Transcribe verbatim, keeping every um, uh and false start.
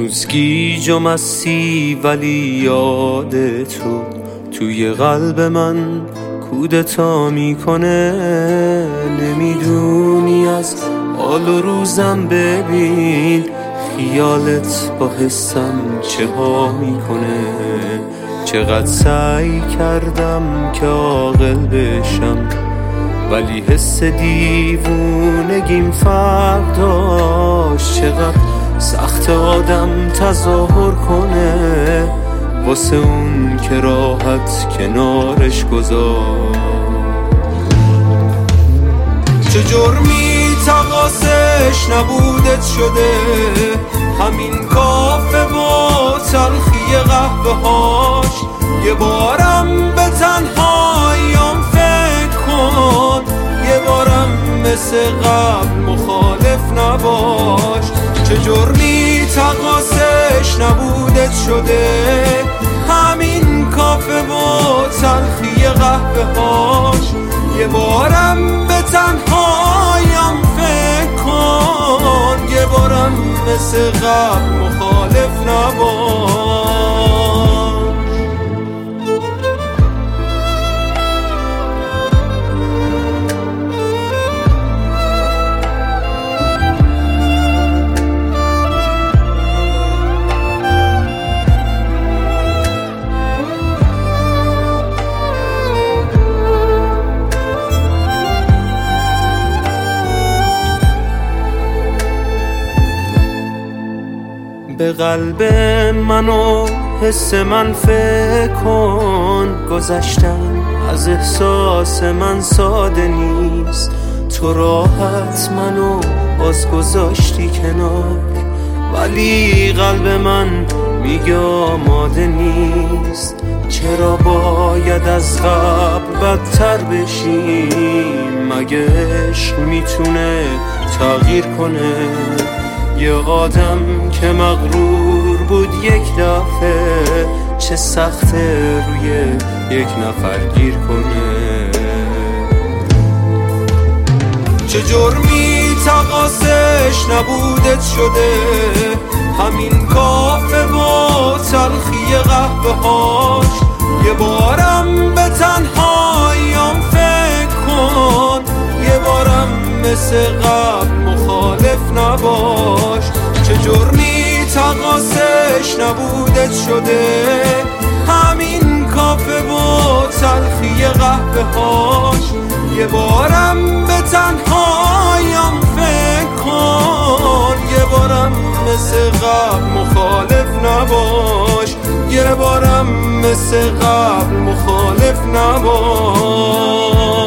هنوز گیج و مستی ولی یاد تو توی قلب من کودتا میکنه. نمیدونی از حال و روزم ببین خیالت با حسم چه ها میکنه. چقدر سعی کردم که عاقل بشم ولی حس دیوونگیم فرق داشت. چقدر سخت آدم تظاهر کنه واسه اون که راحت کنارش گذاشت. چه جرمی تقاسش نبودت شده همین کافه با تلخی قهوه هاش. یه بارم به تنهاییام فکر کن، یه بارم مثل قبل مخالف نباش. چه جرمی تقاسش نبودت شده همین کافه با تلخی قهوه هاش. یه بارم به تنهاییام فکر کن، یه بارم مثل قبل مخالف نباش. به قلب من و حس من فکر کن. گذشتن از احساس من ساده نیست. تو راحت منو باز گذاشتی کنار ولی قلب من میگه آماده نیست. چرا باید از قبل بدتر بشیم؟ مگه عشق میتونه تغییر کنه؟ یه آدم که مغرور بود یک دفعه چه سخته روی یک نفر گیر کنه. چه جرمی تقاسش نبودت شده همین کافه با تلخی قهوه هاش. یه بارم به تنهاییام فکر کن، یه بارم مثل قبل مخالف نباش. چه جرمی تقاسش نبودت شده همین کافه با تلخی قهوه هاش. یه بارم به تنهاییام فکر کن، یه بارم مثل قبل مخالف نباش. یه بارم مثل قبل مخالف نباش.